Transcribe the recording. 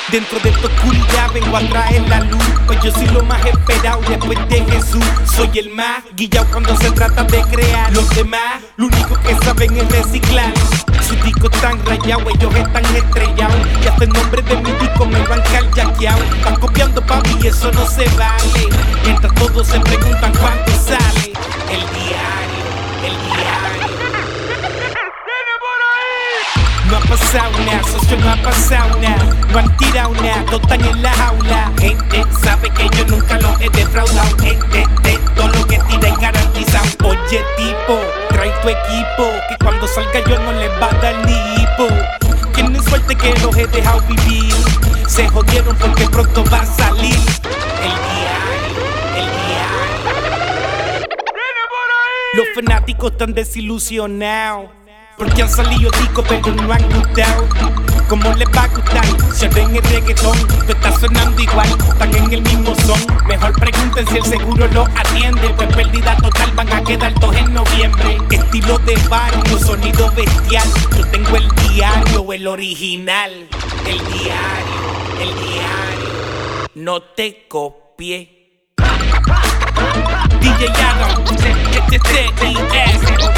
Dentro de esta oscuridad vengo a traer la luz, pues yo soy lo más esperado después de Jesús. Soy el más guillao cuando se trata de crear. Los demás, lo único que saben es reciclar. Sus discos están rayados, ellos están estrellados, y hasta el nombre de mi disco me lo han carjaqueado. Están copiando papi y eso no se vale. Mientras todos se preguntan cuándo sale el diario, el diario. No ha pasado nada, socio, no ha pasado nada. No han tirado nada, todos están en la jaula. Gente sabe que yo nunca los he defraudado. Gente de todo lo que tira y garantizado. Oye tipo, trae tu equipo, que cuando salga yo no les va a dar ni hipo. Tienen suerte que los he dejado vivir. Se jodieron porque pronto va a salir el diario, el diario. Los fanáticos están desilusionados porque han salido discos pero no han gustado. ¿Cómo les va a gustar? Si ahora en el reggaetón tú estás sonando igual, están en el mismo son. Mejor pregunten si el seguro lo atiende, pues pérdida total van a quedar todos en noviembre. Estilo de barrio, sonido bestial. Yo tengo el diario, el original. El diario, el diario. No te copié. DJ Adam, TTTIS.